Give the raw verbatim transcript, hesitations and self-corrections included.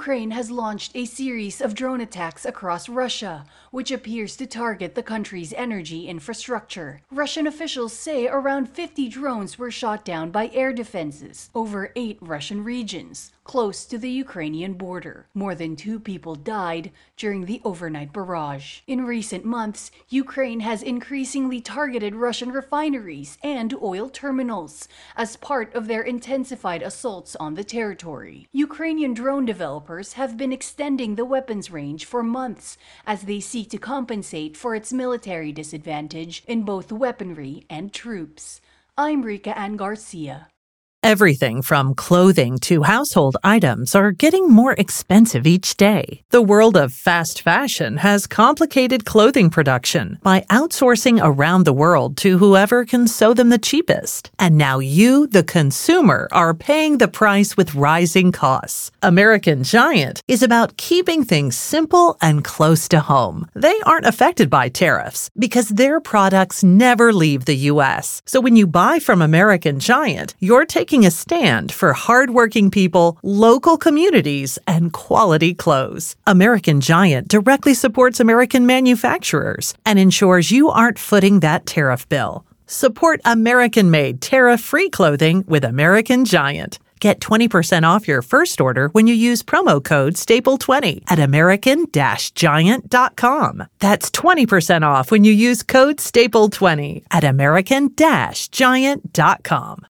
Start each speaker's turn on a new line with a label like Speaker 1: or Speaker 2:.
Speaker 1: Ukraine has launched a series of drone attacks across Russia, which appears to target the country's energy infrastructure. Russian officials say around fifty drones were shot down by air defenses over eight Russian regions, close to the Ukrainian border. More than two people died during the overnight barrage. In recent months, Ukraine has increasingly targeted Russian refineries and oil terminals as part of their intensified assaults on the territory. Ukrainian drone developers have been extending the weapons range for months as they seek to compensate for its military disadvantage in both weaponry and troops. I'm Rika Ann Garcia.
Speaker 2: Everything from clothing to household items are getting more expensive each day. The world of fast fashion has complicated clothing production by outsourcing around the world to whoever can sew them the cheapest. And now you, the consumer, are paying the price with rising costs. American Giant is about keeping things simple and close to home. They aren't affected by tariffs because their products never leave the U S. So when you buy from American Giant, you're taking a stand for hardworking people, local communities, and quality clothes. American Giant directly supports American manufacturers and ensures you aren't footing that tariff bill. Support American-made, tariff-free clothing with American Giant. Get twenty percent off your first order when you use promo code staple twenty at american giant dot com. That's twenty percent off when you use code staple twenty at american giant dot com.